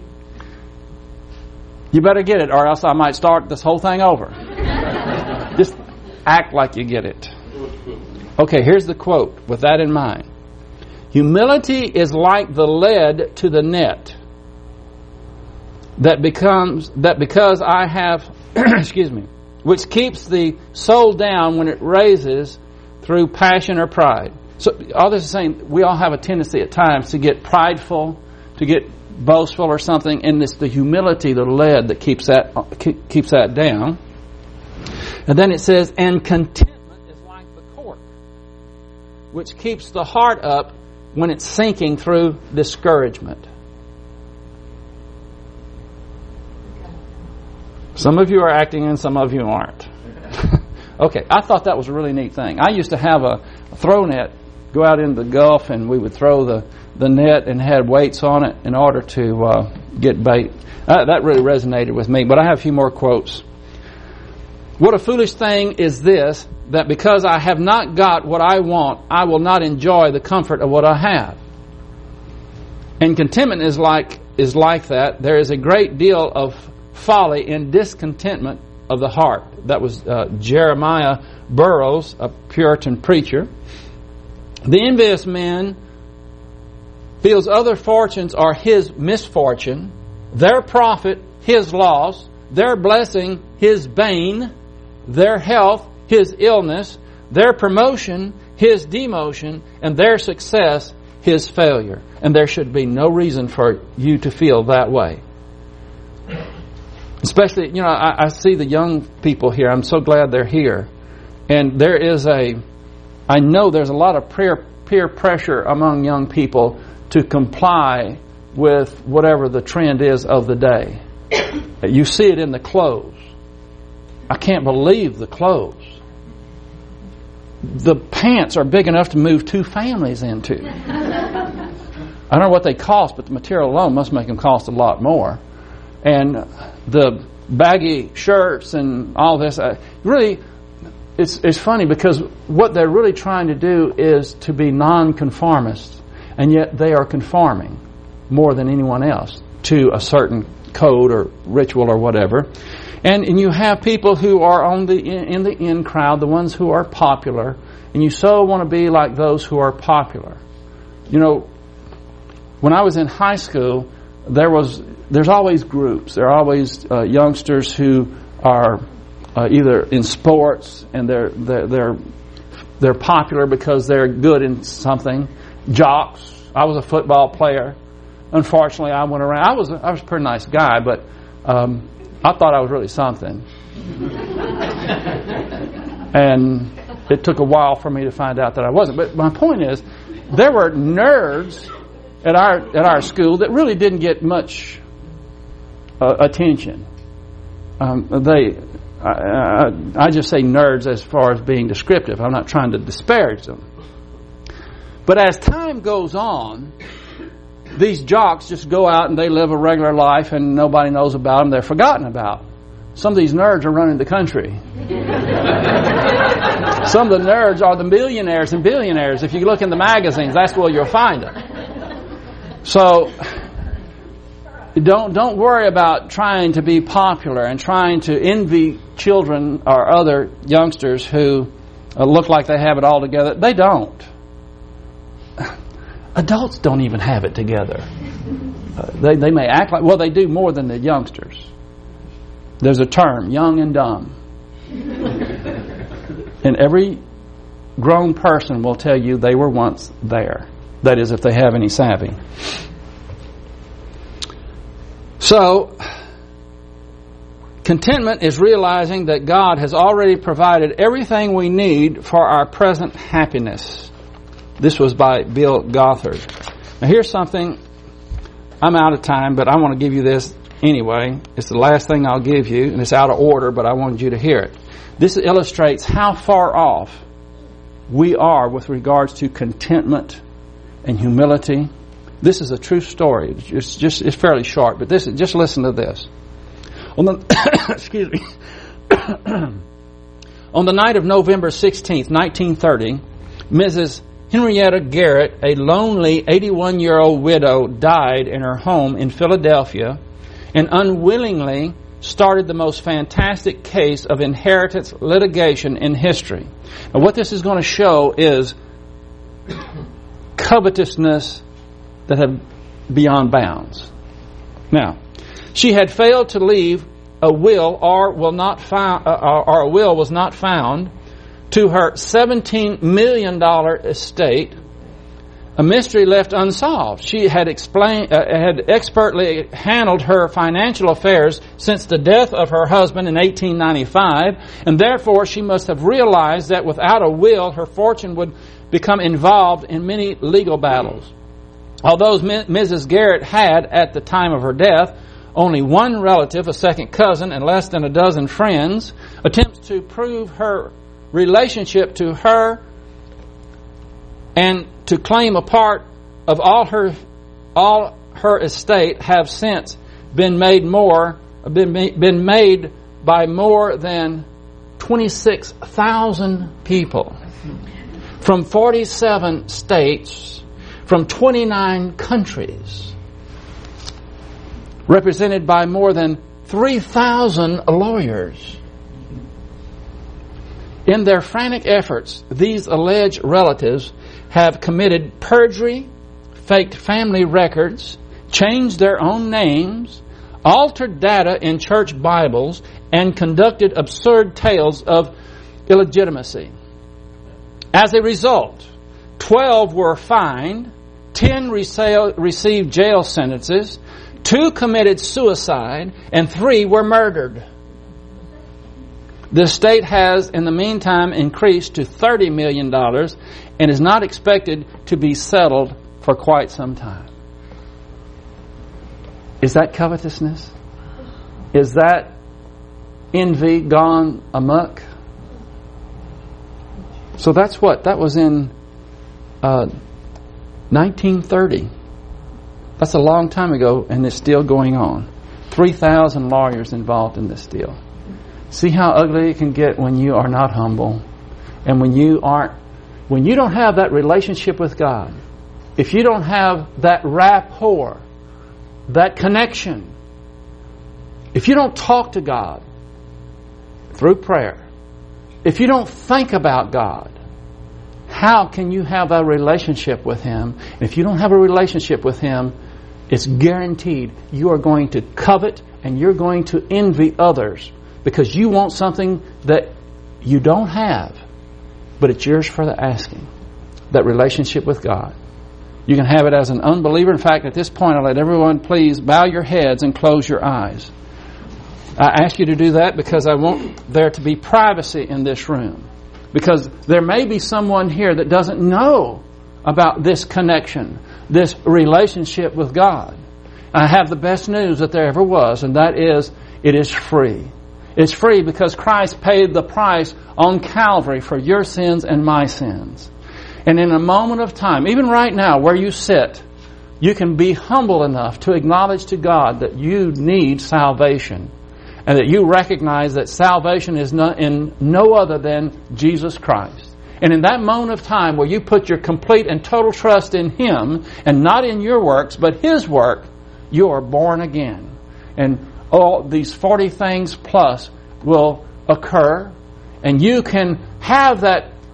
You better get it, or else I might start this whole thing over. Just act like you get it. Okay, here's the quote with that in mind. Humility is like the lead to the net that because I have excuse me, which keeps the soul down when it raises through passion or pride. So all this is saying we all have a tendency at times to get prideful, to get boastful or something, and it's the humility, the lead, that keeps that down. And then it says, and contentment is like the cork, which keeps the heart up when it's sinking through discouragement. Some of you are acting and some of you aren't. Okay, I thought that was a really neat thing. I used to have a throw net, go out into the Gulf, and we would throw the net and had weights on it in order to get bait. That really resonated with me, but I have a few more quotes. What a foolish thing is this, that because I have not got what I want, I will not enjoy the comfort of what I have. And contentment is like that. There is a great deal of folly in discontentment of the heart. That was Jeremiah Burroughs, a Puritan preacher. The envious man feels other fortunes are his misfortune, their profit his loss, their blessing his bane, their health his illness, their promotion his demotion, and their success his failure. And there should be no reason for you to feel that way. Especially, I see the young people here. I'm so glad they're here. And I know there's a lot of peer pressure among young people to comply with whatever the trend is of the day. You see it in the clothes. I can't believe the clothes. The pants are big enough to move 2 families into. I don't know what they cost, but the material alone must make them cost a lot more. And the baggy shirts and all this, really, it's funny because what they're really trying to do is to be non-conformist, and yet they are conforming more than anyone else to a certain code or ritual or whatever. And you have people who are in the in crowd, the ones who are popular, and you so want to be like those who are popular. When I was in high school, there's always groups. There are always youngsters who are either in sports and they're popular because they're good in something. Jocks. I was a football player. Unfortunately, I went around. I was a pretty nice guy, but I thought I was really something. And it took a while for me to find out that I wasn't. But my point is, there were nerds at our school that really didn't get much attention. I just say nerds as far as being descriptive. I'm not trying to disparage them. But as time goes on, these jocks just go out and they live a regular life and nobody knows about them. They're forgotten about. Some of these nerds are running the country. Some of the nerds are the millionaires and billionaires. If you look in the magazines, that's where you'll find them. So don't worry about trying to be popular and trying to envy children or other youngsters who look like they have it all together. They don't. Adults don't even have it together. They may act like, well, they do more than the youngsters. There's a term, young and dumb. And every grown person will tell you they were once there. That is, if they have any savvy. So, contentment is realizing that God has already provided everything we need for our present happiness. This was by Bill Gothard. Now here's something, I'm out of time, but I want to give you this anyway. It's the last thing I'll give you, and it's out of order, but I wanted you to hear it. This illustrates how far off we are with regards to contentment and humility. This is a true story. It's fairly short, but just listen to this. On the excuse me. On the night of November 16th, 1930, Mrs. Henrietta Garrett, a lonely 81-year-old widow, died in her home in Philadelphia and unwillingly started the most fantastic case of inheritance litigation in history. Now, what this is going to show is covetousness that had beyond bounds. Now, she had failed to leave a will, or a will was not found to her $17 million estate, a mystery left unsolved. She had expertly handled her financial affairs since the death of her husband in 1895, and therefore she must have realized that without a will, her fortune would become involved in many legal battles. Although Mrs. Garrett had, at the time of her death, only one relative, a second cousin, and less than a dozen friends, attempts to prove her relationship to her and to claim a part of all her estate have since been made by more than 26,000 people from 47 states, from 29 countries, represented by more than 3,000 lawyers. In their frantic efforts, these alleged relatives have committed perjury, faked family records, changed their own names, altered data in church Bibles, and conducted absurd tales of illegitimacy. As a result, 12 were fined, 10 received jail sentences, 2 committed suicide, and 3 were murdered. The estate has, in the meantime, increased to $30 million and is not expected to be settled for quite some time. Is that covetousness? Is that envy gone amok? So that's what? That was in 1930. That's a long time ago, and it's still going on. 3,000 lawyers involved in this deal. See how ugly it can get when you are not humble, and when you don't have that relationship with God. If you don't have that rapport, that connection, if you don't talk to God through prayer, if you don't think about God, how can you have a relationship with Him? And if you don't have a relationship with Him, it's guaranteed you are going to covet and you're going to envy others because you want something that you don't have, but it's yours for the asking. That relationship with God. You can have it as an unbeliever. In fact, at this point, I'll let everyone please bow your heads and close your eyes. I ask you to do that because I want there to be privacy in this room. Because there may be someone here that doesn't know about this connection, this relationship with God. I have the best news that there ever was, and that is, it is free. It's free because Christ paid the price on Calvary for your sins and my sins. And in a moment of time, even right now where you sit, you can be humble enough to acknowledge to God that you need salvation. And that you recognize that salvation is in no other than Jesus Christ. And in that moment of time where you put your complete and total trust in Him and not in your works but His work, you are born again. And all these 40 things plus will occur, and you can have that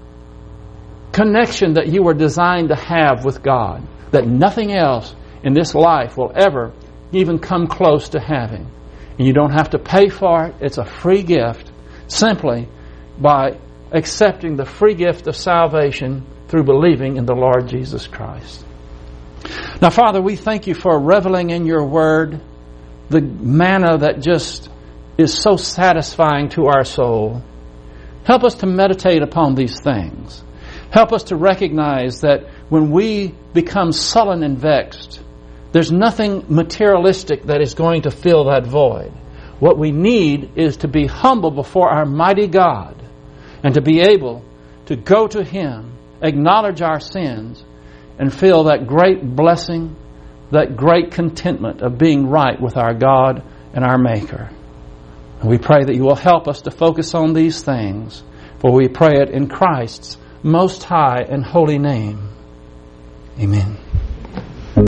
connection that you were designed to have with God, that nothing else in this life will ever even come close to having. And you don't have to pay for it. It's a free gift simply by accepting the free gift of salvation through believing in the Lord Jesus Christ. Now, Father, we thank you for reveling in your word the manna that just is so satisfying to our soul. Help us to meditate upon these things. Help us to recognize that when we become sullen and vexed, there's nothing materialistic that is going to fill that void. What we need is to be humble before our mighty God and to be able to go to Him, acknowledge our sins, and feel that great blessing, that great contentment of being right with our God and our Maker. And we pray that you will help us to focus on these things, for we pray it in Christ's most high and holy name. Amen.